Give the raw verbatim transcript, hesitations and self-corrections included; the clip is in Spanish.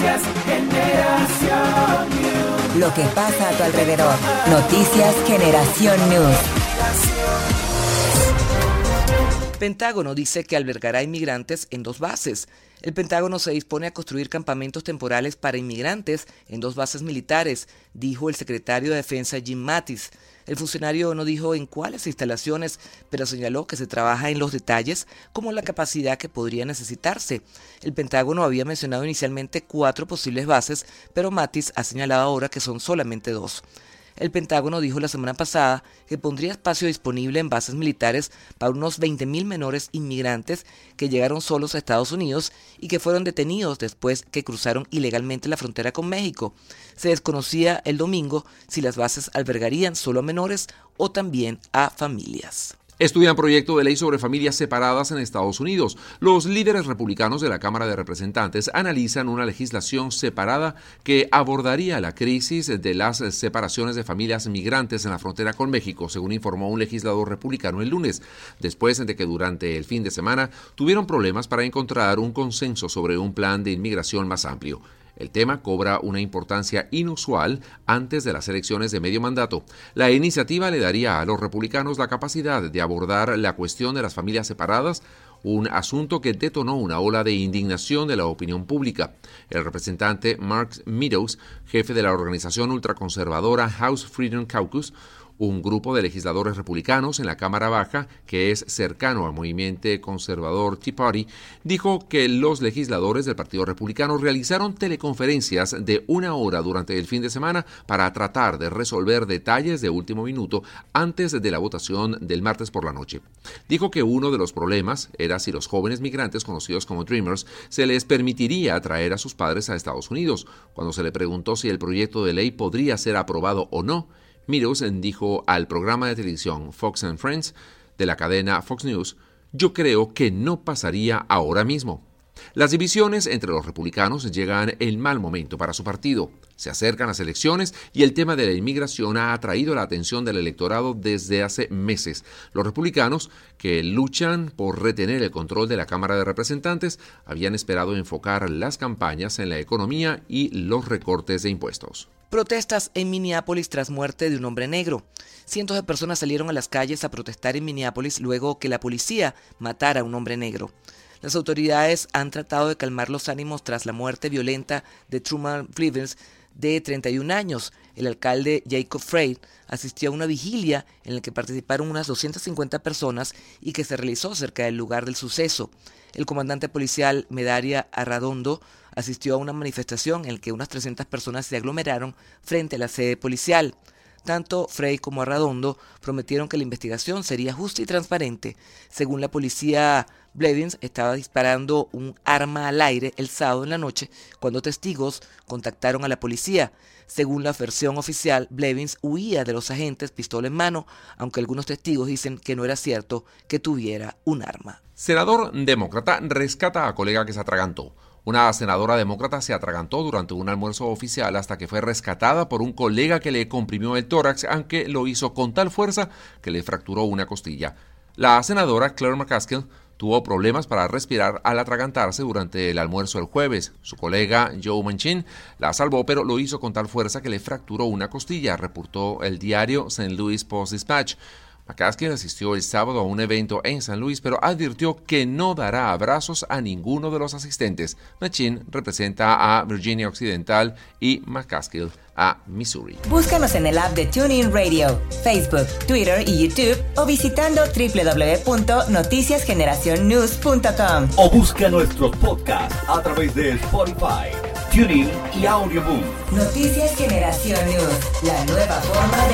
Noticias Generación News. Lo que pasa a tu alrededor. Noticias Generación News. Pentágono dice que albergará inmigrantes en dos bases. El Pentágono se dispone a construir campamentos temporales para inmigrantes en dos bases militares, dijo el secretario de Defensa Jim Mattis. El funcionario no dijo en cuáles instalaciones, pero señaló que se trabaja en los detalles como la capacidad que podría necesitarse. El Pentágono había mencionado inicialmente cuatro posibles bases, pero Mattis ha señalado ahora que son solamente dos. El Pentágono dijo la semana pasada que pondría espacio disponible en bases militares para unos veinte mil menores inmigrantes que llegaron solos a Estados Unidos y que fueron detenidos después que cruzaron ilegalmente la frontera con México. Se desconocía el domingo si las bases albergarían solo a menores o también a familias. Estudian proyecto de ley sobre familias separadas en Estados Unidos. Los líderes republicanos de la Cámara de Representantes analizan una legislación separada que abordaría la crisis de las separaciones de familias migrantes en la frontera con México, según informó un legislador republicano el lunes, después de que durante el fin de semana tuvieron problemas para encontrar un consenso sobre un plan de inmigración más amplio. El tema cobra una importancia inusual antes de las elecciones de medio mandato. La iniciativa le daría a los republicanos la capacidad de abordar la cuestión de las familias separadas, un asunto que detonó una ola de indignación de la opinión pública. El representante Mark Meadows, jefe de la organización ultraconservadora House Freedom Caucus, un grupo de legisladores republicanos en la Cámara Baja, que es cercano al movimiento conservador Tea Party, dijo que los legisladores del Partido Republicano realizaron teleconferencias de una hora durante el fin de semana para tratar de resolver detalles de último minuto antes de la votación del martes por la noche. Dijo que uno de los problemas era si los jóvenes migrantes conocidos como Dreamers se les permitiría traer a sus padres a Estados Unidos. Cuando se le preguntó si el proyecto de ley podría ser aprobado o no, Meadows dijo al programa de televisión Fox and Friends de la cadena Fox News: "Yo creo que no pasaría ahora mismo". Las divisiones entre los republicanos llegan en mal momento para su partido. Se acercan las elecciones y el tema de la inmigración ha atraído la atención del electorado desde hace meses. Los republicanos, que luchan por retener el control de la Cámara de Representantes, habían esperado enfocar las campañas en la economía y los recortes de impuestos. Protestas en Minneapolis tras muerte de un hombre negro. Cientos de personas salieron a las calles a protestar en Minneapolis luego que la policía matara a un hombre negro. Las autoridades han tratado de calmar los ánimos tras la muerte violenta de Truman Flivens, de treinta y un años. El alcalde Jacob Frey asistió a una vigilia en la que participaron unas doscientas cincuenta personas y que se realizó cerca del lugar del suceso. El comandante policial Medaria Arradondo asistió a una manifestación en la que unas trescientas personas se aglomeraron frente a la sede policial. Tanto Frey como Arradondo prometieron que la investigación sería justa y transparente. Según la policía, Blevins estaba disparando un arma al aire el sábado en la noche cuando testigos contactaron a la policía. Según la versión oficial, Blevins huía de los agentes pistola en mano, aunque algunos testigos dicen que no era cierto que tuviera un arma. Senador demócrata rescata a colega que se atragantó. Una senadora demócrata se atragantó durante un almuerzo oficial hasta que fue rescatada por un colega que le comprimió el tórax, aunque lo hizo con tal fuerza que le fracturó una costilla. La senadora Claire McCaskill tuvo problemas para respirar al atragantarse durante el almuerzo el jueves. Su colega Joe Manchin la salvó, pero lo hizo con tal fuerza que le fracturó una costilla, reportó el diario Saint Louis Post-Dispatch. McCaskill asistió el sábado a un evento en San Luis, pero advirtió que no dará abrazos a ninguno de los asistentes. Manchin representa a Virginia Occidental y McCaskill a Missouri. Búscanos en el app de TuneIn Radio, Facebook, Twitter y YouTube o visitando doble u doble u doble u punto noticias generación news punto com. O busca nuestros podcasts a través de Spotify, TuneIn y Audioboom. Noticias Generación News, la nueva forma de